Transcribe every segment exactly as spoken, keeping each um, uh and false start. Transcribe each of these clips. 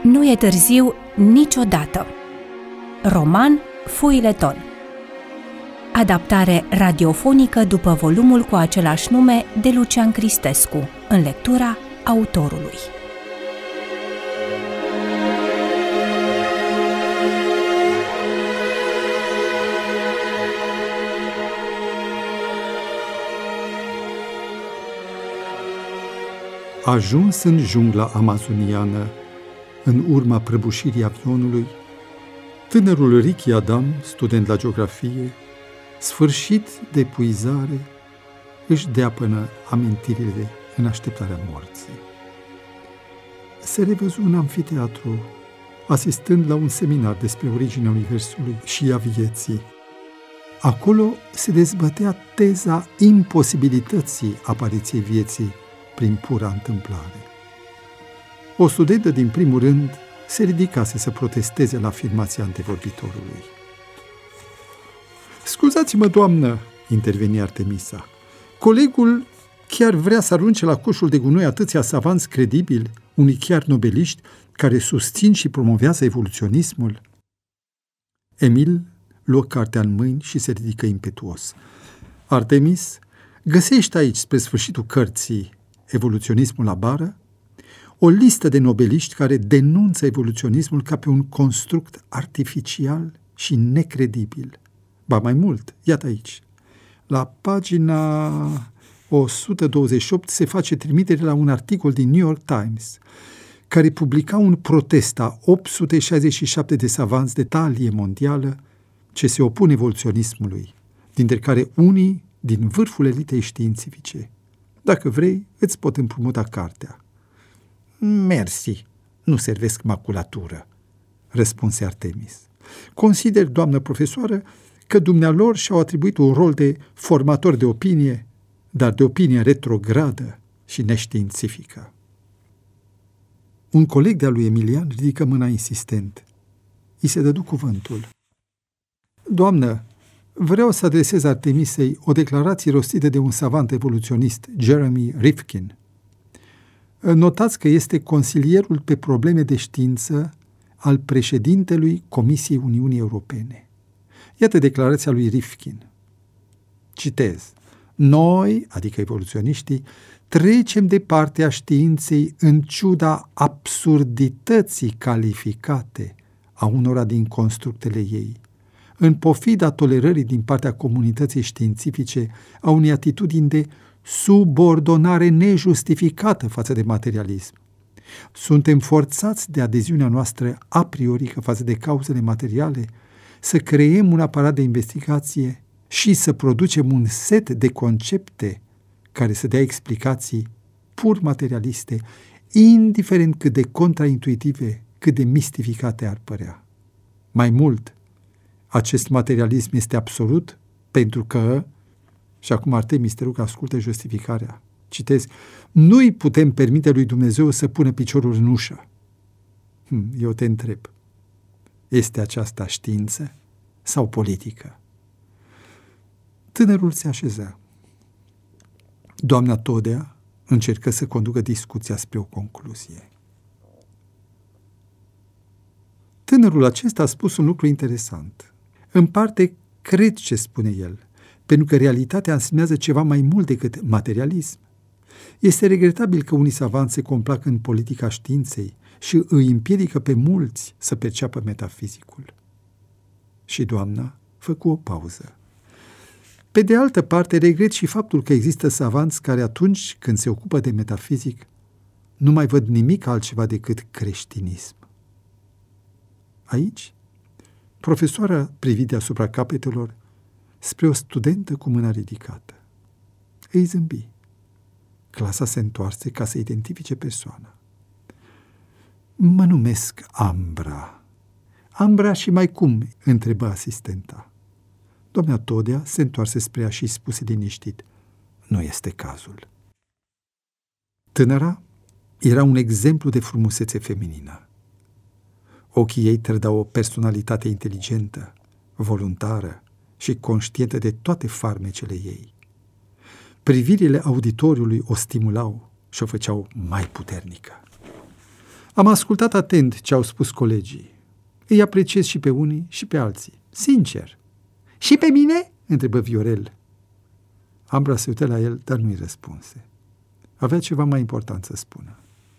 Nu e târziu niciodată. Roman Feuilleton. Adaptare radiofonică după volumul cu același nume de Lucian Cristescu, în lectura autorului. Ajuns în jungla amazoniană, în urma prăbușirii avionului, tânărul Ricky Adam, student la geografie, sfârșit de epuizare, își deapănă amintirile în așteptarea morții. Se revăzu în amfiteatru, asistând la un seminar despre originea Universului și a vieții. Acolo se dezbătea teza imposibilității apariției vieții prin pura întâmplare. O studentă din primul rând se ridicase să protesteze la afirmația antevorbitorului. "Scuzați-mă, doamnă," interveni Artemisa, "colegul chiar vrea să arunce la coșul de gunoi atâția savanți credibili, unii chiar nobeliști, care susțin și promovează evoluționismul?" Emil luă cartea în mâini și se ridică impetuos. "Artemis, găsești aici, spre sfârșitul cărții, Evoluționismul la bară, o listă de nobeliști care denunță evoluționismul ca pe un construct artificial și necredibil. Ba mai mult, iată aici. La pagina o sută douăzeci și opt se face trimitere la un articol din New York Times, care publica un protest a opt sute șaizeci și șapte de savanți de talie mondială ce se opun evoluționismului, dintre care unii din vârful elitei științifice. Dacă vrei, îți pot împrumuta cartea." "Mersi, nu servesc maculatură," răspunse Artemis. "Consider, doamnă profesoară, că dumnealor și-au atribuit un rol de formator de opinie, dar de opinie retrogradă și neștiințifică." Un coleg de-al lui Emilian ridică mâna insistent. I se dădu cuvântul. "Doamnă, vreau să adresez Artemisei o declarație rostită de un savant evoluționist, Jeremy Rifkin. Notați că este consilierul pe probleme de știință al președintelui Comisiei Uniunii Europene. Iată declarația lui Rifkin. Citez. "Noi, adică evoluționiștii, trecem de partea științei în ciuda absurdității calificate a unora din constructele ei, în pofida tolerării din partea comunității științifice a unei atitudini de subordonare nejustificată față de materialism. Suntem forțați de adeziunea noastră a priorică față de cauzele materiale să creăm un aparat de investigație și să producem un set de concepte care să dea explicații pur materialiste, indiferent cât de contraintuitive, cât de mistificate ar părea. Mai mult, acest materialism este absolut pentru că," și acum Artemis, te rog, ascultă justificarea, citez, "nu-i putem permite lui Dumnezeu să pună piciorul în ușă." Hm, eu te întreb, este aceasta știință sau politică? Tânărul se așeza. Doamna Todea încercă să conducă discuția spre o concluzie. Tânărul acesta a spus un lucru interesant. În parte, cred ce spune el, pentru că realitatea însemnează ceva mai mult decât materialism. Este regretabil că unii savanți se complac în politica științei și îi împiedică pe mulți să perceapă metafizicul. Și doamna făcu o pauză. Pe de altă parte, regret și faptul că există savanți care atunci când se ocupă de metafizic nu mai văd nimic altceva decât creștinism. Aici, profesoara privi deasupra capetelor spre o studentă cu mâna ridicată. Îi zâmbi. Clasa se întoarse ca să identifice persoana. "Mă numesc Ambra." "Ambra și mai cum?" întrebă asistenta. Doamna Todea se întoarse spre ea și spuse liniștit, "Nu este cazul." Tânăra era un exemplu de frumusețe feminină. Ochii ei trădau o personalitate inteligentă, voluntară și conștientă de toate farmecele ei. Privirile auditoriului o stimulau și o făceau mai puternică. Am ascultat atent ce au spus colegii. Îi apreciez și pe unii și pe alții. Sincer. Și pe mine? Întrebă Viorel. Ambra se uită la el, dar nu-i răspunse. Avea ceva mai important să spună.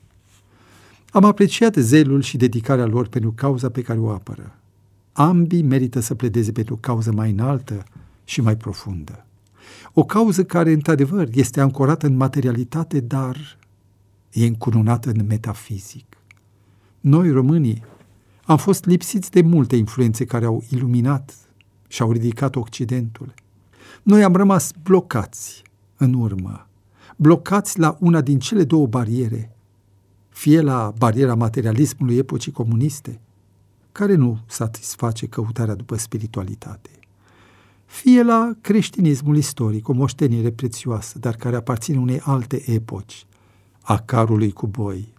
Am apreciat zelul și dedicarea lor pentru cauza pe care o apără. Ambii merită să pledeze pentru o cauză mai înaltă și mai profundă. O cauză care, într-adevăr, este ancorată în materialitate, dar e încununată în metafizic. Noi, românii, am fost lipsiți de multe influențe care au iluminat și au ridicat Occidentul. Noi am rămas blocați în urmă, blocați la una din cele două bariere, fie la bariera materialismului epocii comuniste, care nu satisface căutarea după spiritualitate, fie la creștinismul istoric, o moștenire prețioasă, dar care aparține unei alte epoci, a carului cu boi.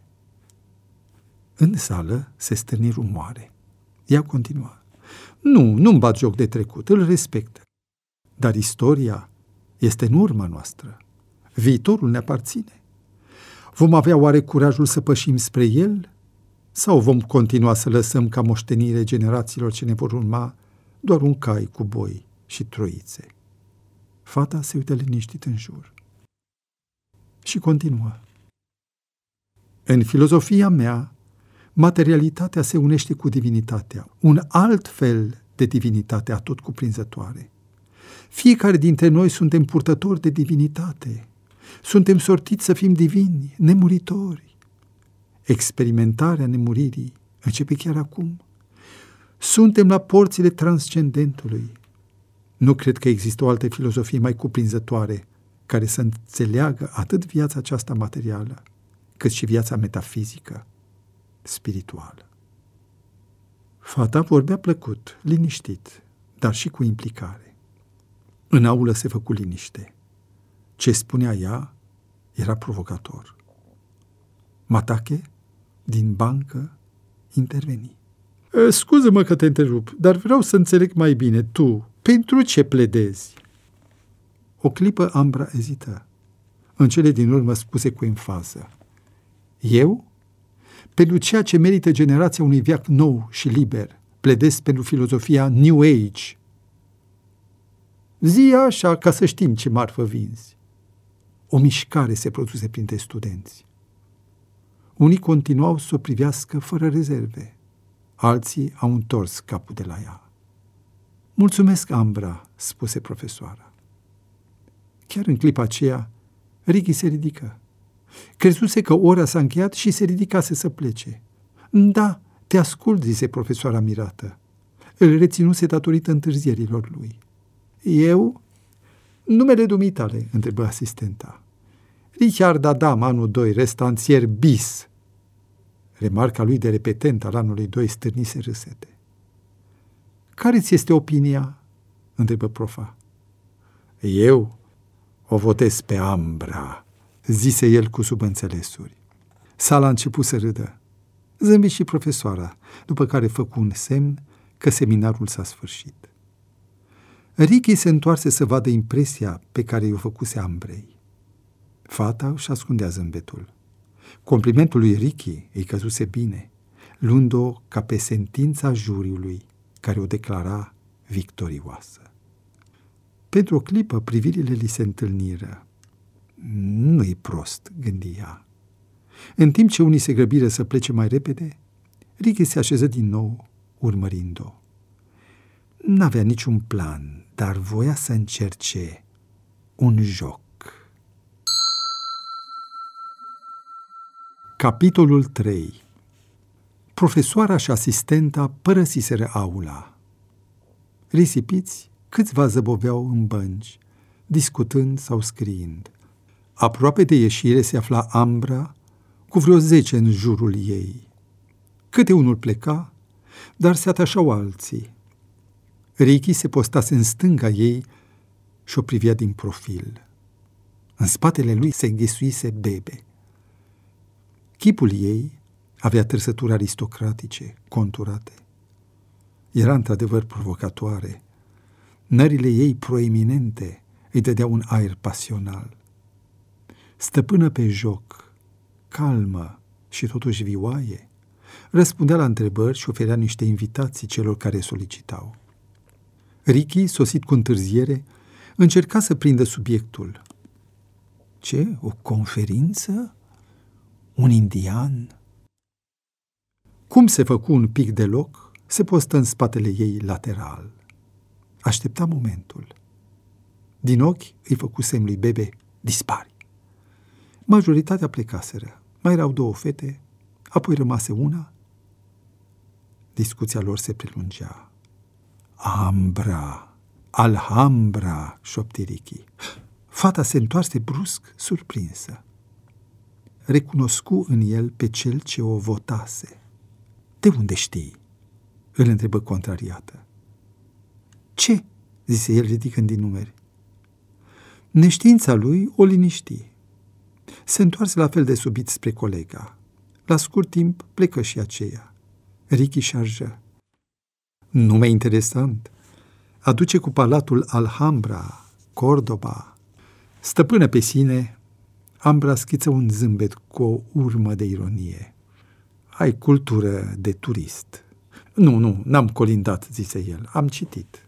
În sală se stârni rumoare. Ea continua. Nu, nu-mi bat joc de trecut, îl respect. Dar istoria este în urma noastră. Viitorul ne aparține. Vom avea oare curajul să pășim spre el? Sau vom continua să lăsăm ca moștenire generațiilor ce ne vor urma doar un cai cu boi și troițe? Fata se uită liniștit în jur. Și continuă. În filozofia mea, materialitatea se unește cu divinitatea, un alt fel de divinitate atotcuprinzătoare. Fiecare dintre noi suntem purtători de divinitate. Suntem sortiți să fim divini, nemuritori. Experimentarea nemuririi începe chiar acum. Suntem la porțile transcendentului. Nu cred că există o altă filozofie mai cuprinzătoare care să înțeleagă atât viața aceasta materială, cât și viața metafizică, spirituală. Fata vorbea plăcut, liniștit, dar și cu implicare. În aulă se făcu liniște. Ce spunea ea era provocator. Matache, din bancă, interveni. Scuză-mă că te întrerup, dar vreau să înțeleg mai bine. Tu, pentru ce pledezi? O clipă Ambra ezită. În cele din urmă spuse cu enfază. Eu? Pentru ceea ce merită generația unui veac nou și liber, pledez pentru filozofia New Age. Zi așa ca să știm ce marfă vinzi. O mișcare se produse printre studenți. Unii continuau să o privească fără rezerve. Alții au întors capul de la ea. Mulțumesc, Ambra, spuse profesoara. Chiar în clipa aceea, Ricky se ridică. Crezuse că ora s-a încheiat și se ridicase să plece. Da, te ascult, zise profesoara mirată. Îl reținuse datorită întârzierilor lui. Eu? Numele dumitale, întrebă asistenta. Richard Adam, anul doi, restanțier bis. Remarca lui de repetent al anului doi stârnise râsete. Care-ți este opinia? Întrebă profa. Eu o votez pe Ambra, zise el cu subînțelesuri. Sala a început să râdă. Zâmbi și profesoara, după care făcu un semn că seminarul s-a sfârșit. Ricky se întoarse să vadă impresia pe care i-o făcuse Ambrei. Fata își ascundea zâmbetul. Complimentul lui Ricky îi căzuse bine, luând-o ca pe sentința juriului care o declara victorioasă. Pentru o clipă privirile li se întâlniră. Nu-i prost, gândi ea. În timp ce unii se grăbiră să plece mai repede, Ricky se așeză din nou, urmărind-o. N-avea niciun plan, dar voia să încerce un joc. Capitolul trei. Profesoara și asistenta părăsiseră aula. Risipiți, câțiva zăboveau în bănci, discutând sau scriind. Aproape de ieșire se afla Ambra, cu vreo zece în jurul ei. Câte unul pleca, dar se atașau alții. Ricky se postase în stânga ei și o privea din profil. În spatele lui se înghesuise Bebe. Chipul ei avea trăsături aristocratice, conturate. Era într-adevăr provocatoare. Nările ei proeminente îi dădeau un aer pasional. Stăpână pe joc, calmă și totuși vioaie, Răspundea la întrebări și oferea niște invitații celor care solicitau. Ricky, sosit cu întârziere, încerca să prindă subiectul. Ce? O conferință? Un indian? Cum se făcu un pic de loc, se postă în spatele ei lateral. Aștepta momentul. Din ochi îi făcu semn lui Bebe, dispari. Majoritatea plecaseră. Mai erau două fete, apoi rămase una. Discuția lor se prelungea. Ambra, Alhambra, șopti Ricky. Fata se întoarse brusc, surprinsă. Recunoscu în el pe cel ce o votase. De unde știi? Îl întrebă contrariată. Ce? Zise el ridicând din numeri. Neștiința lui o liniști. Se întoarse la fel de subit spre colega. La scurt timp plecă și aceea. Ricky șarjă. Nume interesant. Aduce cu palatul Alhambra, Cordoba. Stăpână pe sine, Ambra schiță un zâmbet cu o urmă de ironie. Ai cultură de turist. Nu, nu, n-am colindat, zise el, am citit.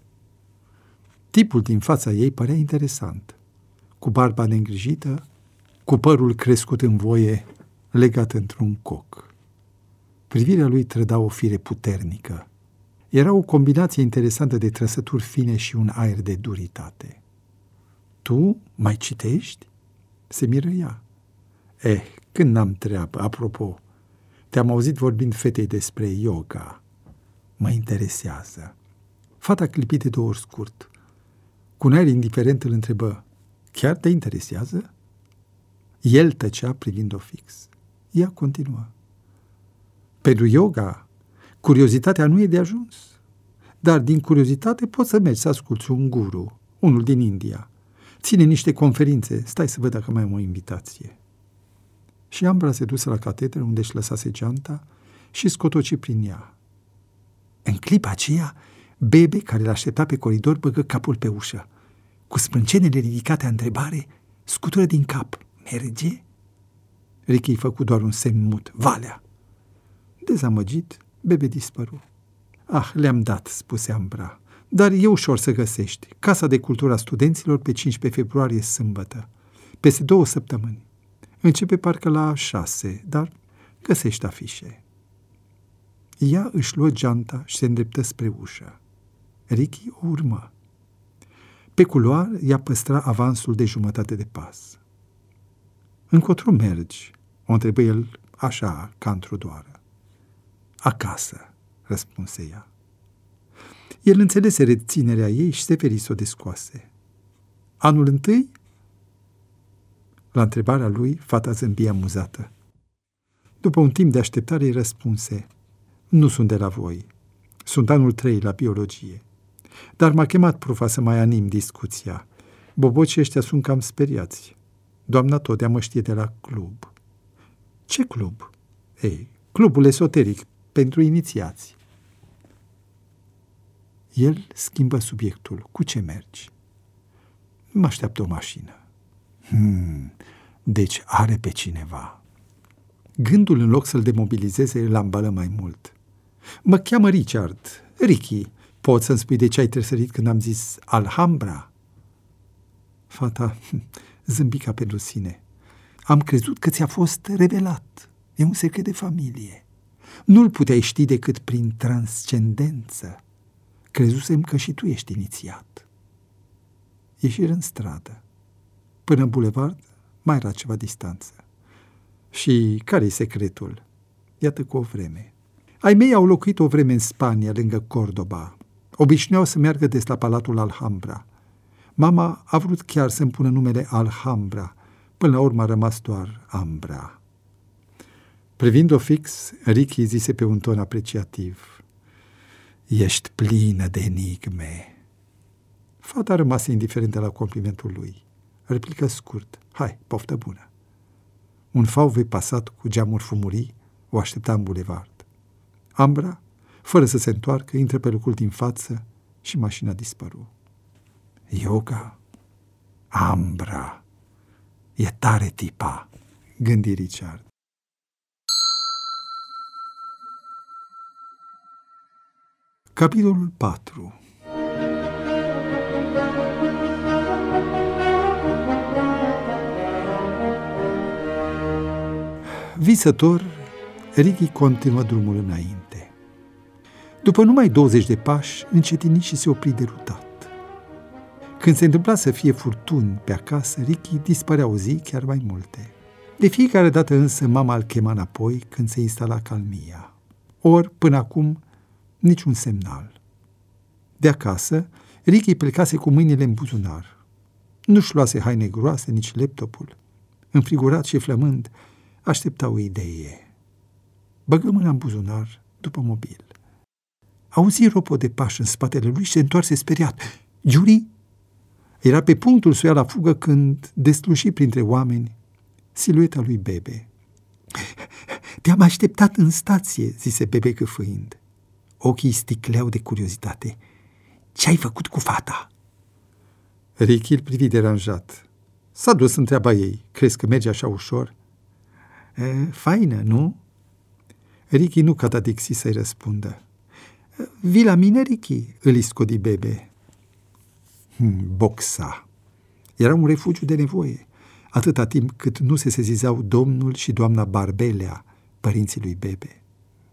Tipul din fața ei părea interesant. Cu barba neîngrijită, cu părul crescut în voie, legat într-un coc. Privirea lui trăda o fire puternică. Era o combinație interesantă de trăsături fine și un aer de duritate. Tu mai citești? Se miră ea. Eh, când n-am treabă, apropo, te-am auzit vorbind fetei despre yoga. Mă interesează. Fata clipi de două ori scurt. Cu un aer indiferent îl întrebă, chiar te interesează? El tăcea privind-o fix. Ea continuă. Pentru yoga, curiozitatea nu e de ajuns. Dar din curiozitate poți să mergi să asculți un guru, unul din India. Ține niște conferințe, stai să văd dacă mai am o invitație. Și Ambra se duse la catedră unde își lăsase geanta și scotoci prin ea. În clipa aceea, Bebe, care l-aștepta pe coridor, băgă capul pe ușă. Cu sprâncenele ridicate a întrebare, scutură din cap. Merge? Ricky făcu doar un semn mut. Valea! Dezamăgit, Bebe dispăru. Ah, le-am dat, spuse Ambra. Dar e ușor să găsești. Casa de cultură a studenților pe cincisprezece februarie, sâmbătă. Peste două săptămâni. Începe parcă la șase, dar găsești afișe. Ea își luă geanta și se îndreptă spre ușă. Ricky o urmă. Pe culoar ea păstra avansul de jumătate de pas. Încotro mergi? O întrebă el așa, ca într-o doară. Acasă, răspunse ea. El înțelese reținerea ei și se feri să o descoase. Anul întâi? La întrebarea lui, fata zâmbi amuzată. După un timp de așteptare, îi răspunse, nu sunt de la voi, sunt anul trei la biologie. Dar m-a chemat profa să mai anim discuția. Bobocii ăștia sunt cam speriați. Doamna Todea mă știe de la club. Ce club? Ei, clubul esoteric pentru inițiați. El schimbă subiectul. Cu ce mergi? Mă așteaptă o mașină. Hmm, deci are pe cineva. Gândul, în loc să-l demobilizeze, îl ambală mai mult. Mă cheamă Richard. Ricky, poți să-mi spui de ce ai tresărit când am zis Alhambra? Fata zâmbi ca pentru sine. Am crezut că ți-a fost revelat. E un secret de familie. Nu-l puteai ști decât prin transcendență. Crezusem că și tu ești inițiat. Ieșiră în stradă. Până în bulevard mai era ceva distanță. Și care-i secretul? Iată cu o vreme. Ai mei au locuit o vreme în Spania, lângă Cordoba. Obișnuiau să meargă des la palatul Alhambra. Mama a vrut chiar să-mi pună numele Alhambra. Până la urmă a rămas doar Ambra. Privind-o fix, Ricky zise pe un ton apreciativ. Ești plină de enigme. Fata rămase indiferentă la complimentul lui. Replică scurt. Hai, poftă bună. Un V W pasat cu geamuri fumurii o aștepta în bulevard. Ambra, fără să se întoarcă, intră pe locul din față și mașina dispăru. Yoga? Ambra. E tare tipa, gândi Richard. Capitolul patru. Visător, Ricky continuă drumul înainte. După numai douăzeci de pași, încetini și se opri derutat. Când se întâmpla să fie furtuni pe acasă, Ricky dispărea o zi, chiar mai multe. De fiecare dată însă mama îl chema înapoi când se instala calmia. Ori, până acum, niciun semnal. De acasă, Ricky plecase cu mâinile în buzunar. Nu-și luase haine groase, nici laptopul. Înfrigurat și flămând, aștepta o idee. Băgă mâna în buzunar după mobil. Auzi ropot de pași în spatele lui și se întoarse speriat. Giuri? Era pe punctul să o ia la fugă când desluși printre oameni silueta lui Bebe. Te-am așteptat în stație, zise Bebe câfâind. Ochii sticleau de curiozitate. Ce-ai făcut cu fata? Ricky îl privi deranjat. S-a dus întreaba ei. Crezi că merge așa ușor? E, faină, nu? Ricky nu catadixi să-i răspundă. Vii la mine, Ricky? Îl iscodi Bebe. Hmm, boxa. Era un refugiu de nevoie, atâta timp cât nu se sezizau domnul și doamna Barbelea, părinții lui Bebe.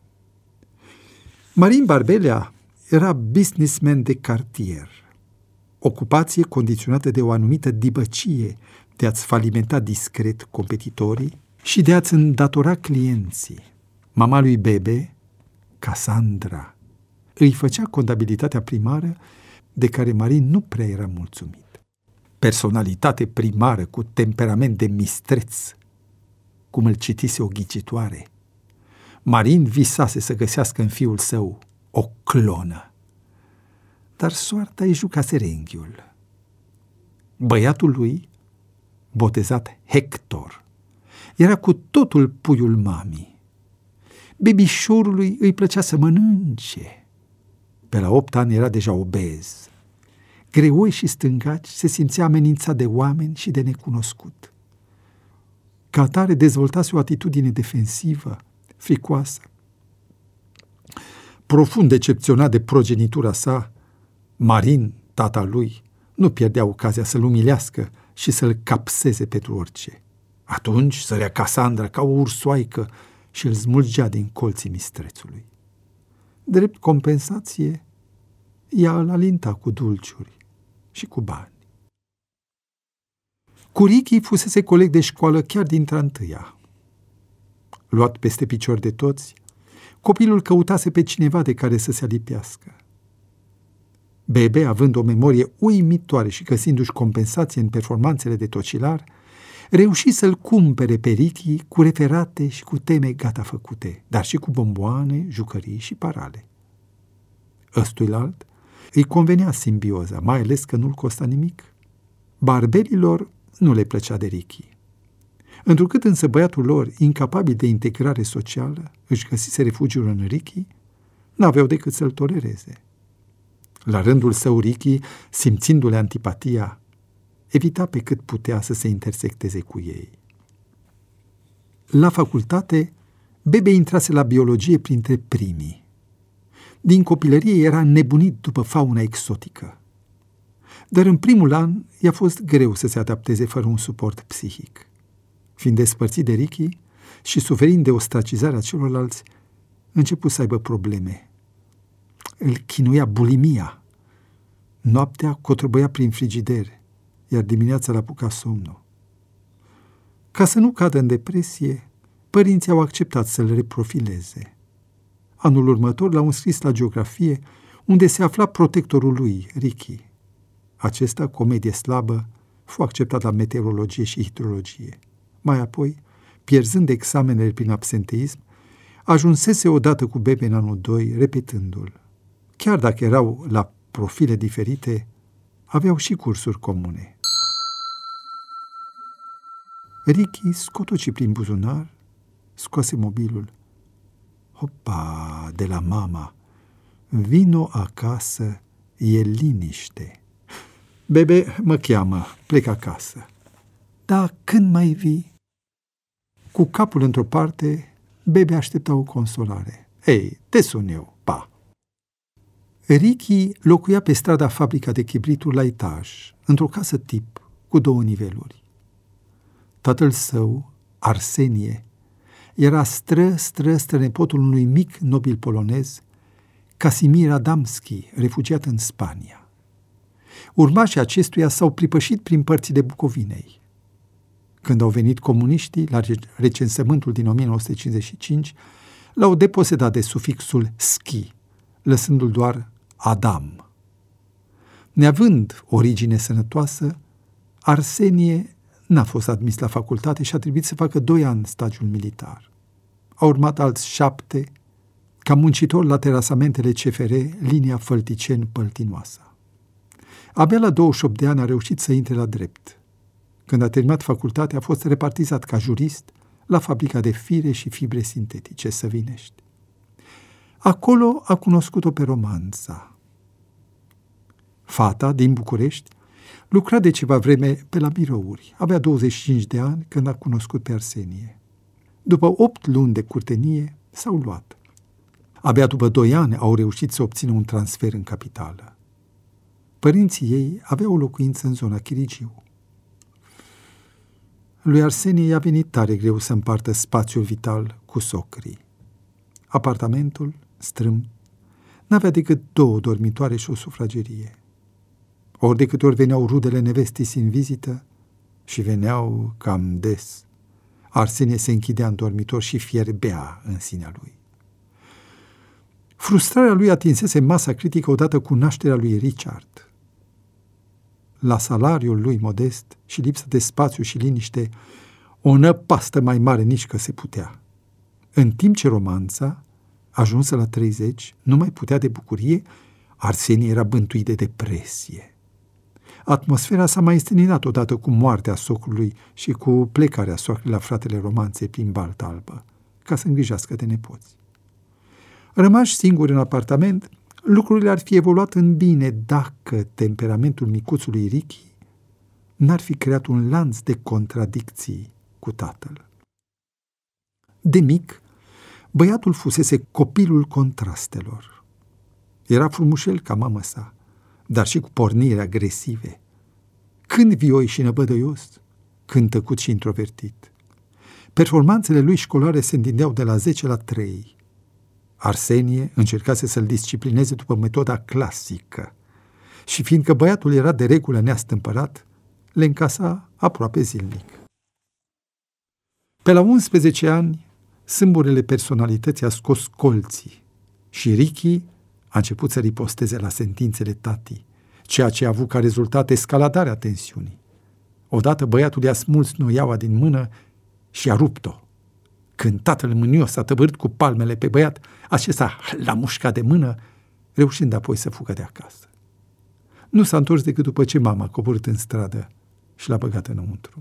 Marin Barbelea era businessman de cartier, ocupație condiționată de o anumită dibăcie de a-ți falimenta discret competitorii și de a-ți îndatora clienții. Mama lui Bebe, Cassandra, îi făcea contabilitatea primară de care Marin nu prea era mulțumit. Personalitate primară cu temperament de mistreț, cum îl citise o ghicitoare. Marin visase să găsească în fiul său o clonă, dar soarta îi jucase renghiul. Băiatul lui, botezat Hector, era cu totul puiul mamii. Bebișorului îi plăcea să mănânce. Pe la opt ani era deja obez. Greoi și stângaci, se simțea amenințat de oameni și de necunoscut. Ca atare dezvoltase o atitudine defensivă, fricoasă. Profund decepționat de progenitura sa, Marin, tata lui, nu pierdea ocazia să-l umilească și să-l capseze pentru orice. Atunci sărea Cassandra ca o ursoaică și îl smulgea din colții mistrețului. Drept compensație, ea îl alinta cu dulciuri și cu bani. Cu Ricky fusese coleg de școală chiar dintre întâia. Luat peste picior de toți, copilul căutase pe cineva de care să se alipească. Bebe, având o memorie uimitoare și găsindu-și compensație în performanțele de tocilar, reuși să-l cumpere pe Ricky cu referate și cu teme gata făcute, dar și cu bomboane, jucării și parale. Ăstuilalt îi convenea simbioza, mai ales că nu-l costa nimic. Barbelilor nu le plăcea de Ricky. Întrucât însă băiatul lor, incapabil de integrare socială, își găsise refugiul în Ricky, n-aveau decât să-l tolereze. La rândul său, Ricky, simțindu-le antipatia, evita pe cât putea să se intersecteze cu ei. La facultate, Bebe intrase la biologie printre primii. Din copilărie era nebunit după fauna exotică. Dar în primul an i-a fost greu să se adapteze fără un suport psihic. Fiind despărțit de Ricky și suferind de ostracizarea celorlalți, început să aibă probleme. Îl chinuia bulimia. Noaptea cotrobăia prin frigider, iar dimineața l-apuca somnul. Ca să nu cadă în depresie, părinții au acceptat să-l reprofileze. Anul următor l-au înscris la geografie, unde se afla protectorul lui, Ricky. Acesta, comedie slabă, fu acceptat la meteorologie și hidrologie. Mai apoi, pierzând examenele prin absenteism, ajunsese odată cu Bebe în anul doi, repetându-l. Chiar dacă erau la profile diferite, aveau și cursuri comune. Ricky scotoci prin buzunar, scoase mobilul. Hopa, de la mama, vino acasă, e liniște. Bebe mă cheamă, plec acasă. Da, când mai vii? Cu capul într-o parte, Bebe aștepta o consolare. Ei, te sun eu, pa! Ricky locuia pe strada Fabrica de Chibrituri la etaj, într-o casă tip cu două niveluri. Tatăl său, Arsenie, era stră-stră strănepotul unui mic nobil polonez, Casimir Adamski, refugiat în Spania. Urmașii acestuia s-au pripășit prin părțile Bucovinei. Când au venit comuniștii, la recensământul din o mie nouă sute cincizeci și cinci, l-au deposedat de sufixul schi, lăsându-l doar Adam. Neavând origine sănătoasă, Arsenie n-a fost admis la facultate și a trebuit să facă doi ani stagiul militar. A urmat alți șapte ca muncitor la terasamentele C F R, linia Fălticeni-Păltinoasa. Abia la douăzeci și opt de ani a reușit să intre la drept. Când a terminat facultatea, a fost repartizat ca jurist la fabrica de fire și fibre sintetice Săvinești. Acolo a cunoscut-o pe Romanța. Fata, din București, lucra de ceva vreme pe la birouri. Avea douăzeci și cinci de ani când a cunoscut pe Arsenie. După opt luni de curtenie, s-au luat. Abia după doi ani au reușit să obțină un transfer în capitală. Părinții ei aveau o locuință în zona Chirigiu. Lui Arsenie i-a venit tare greu să împartă spațiul vital cu socrii. Apartamentul, strâmt, n-avea decât două dormitoare și o sufragerie. Ori de câte ori veneau rudele nevestii în vizită, și veneau cam des, Arsenie se închidea în dormitor și fierbea în sinea lui. Frustrarea lui atinsese masa critică odată cu nașterea lui Richard. La salariul lui modest și lipsa de spațiu și liniște, o năpastă mai mare nici că se putea. În timp ce Romanța, ajunsă la treizeci, nu mai putea de bucurie, Arsenie era bântuit de depresie. Atmosfera s-a mai însteninat odată cu moartea socrului și cu plecarea soacrei la fratele Romanței prin Balta Albă, ca să îngrijească de nepoți. Rămași singuri în apartament, lucrurile ar fi evoluat în bine dacă temperamentul micuțului Ricky n-ar fi creat un lanț de contradicții cu tatăl. De mic, băiatul fusese copilul contrastelor. Era frumușel ca mama sa, dar și cu porniri agresive. Când vioi și năbădăios, când tăcut și introvertit. Performanțele lui școlare se întindeau de la zece la trei. Arsenie încercase să-l disciplineze după metoda clasică și fiindcă băiatul era de regulă neastâmpărat, le încasa aproape zilnic. Pe la unsprezece ani, sâmburele personalității a scos colții și Ricky a început să riposteze la sentințele tatii, ceea ce a avut ca rezultat escaladarea tensiunii. Odată băiatul i-a smuls noiaua din mână și a rupt-o. Când tatăl mânios s-a tăvârât cu palmele pe băiat, acesta l-a mușcat de mână, reușind apoi să fugă de acasă. Nu s-a întors decât după ce mama a coborât în stradă și l-a băgat înăuntru.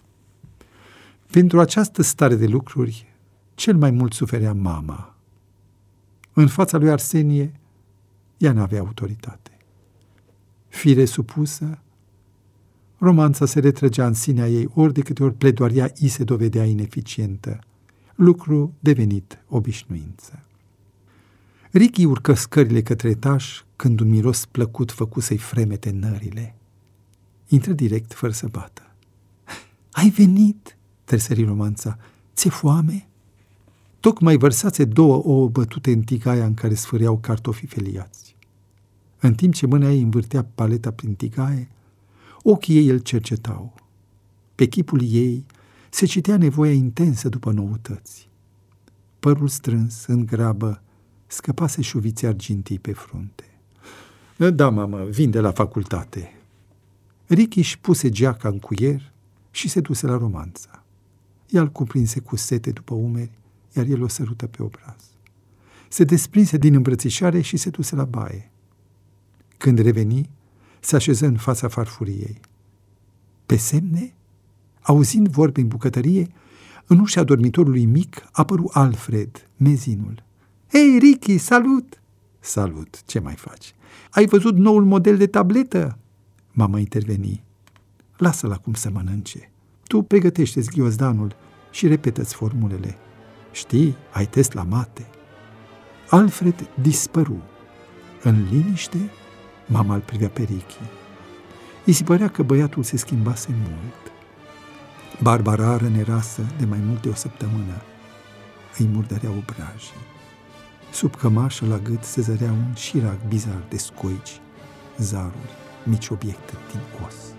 Pentru această stare de lucruri, cel mai mult suferea mama. În fața lui Arsenie, ea n-avea autoritate. Fire supusă, Romanța se retrăgea în sinea ei ori de câte ori pledoaria i se dovedea ineficientă, lucru devenit obișnuință. Ricky urcă scările către etaj când un miros plăcut făcu să-i fremete nările. Intră direct fără să bată. Ai venit?" tresări Romanța. Ți-e foame?" Tocmai vărsase două ouă bătute în tigaia în care sfârâiau cartofii feliați. În timp ce mâna ei învârtea paleta prin tigaie, ochii ei îl cercetau. Pe chipul ei se citea nevoia intensă după noutăți. Părul strâns, în grabă, scăpase șuvițe argintii pe frunte. Da, mamă, vin de la facultate." Ricky își puse geaca în cuier și se duse la Romanța. Ea îl cuprinse cu sete după umeri, iar el o sărută pe obraz. Se desprinse din îmbrățișare și se duse la baie. Când reveni, se așeză în fața farfuriei. Pe semne, auzind vorbe în bucătărie, în ușa dormitorului mic apăru Alfred, mezinul. Hei, Ricky, salut!" Salut, ce mai faci? Ai văzut noul model de tabletă?" Mama interveni. Lasă-l acum să mănânce. Tu pregătește-ți ghiozdanul și repetă-ți formulele. Știi, ai test la mate." Alfred dispăru. În liniște, mama îl privea pe Ricky. Îi se părea că băiatul se schimbase mult. Barbara rănerasă de mai mult de o săptămână îi murdărea obrajii. Sub cămașă la gât se zărea un șirac bizar de scoici, zaruri, mici obiecte din os.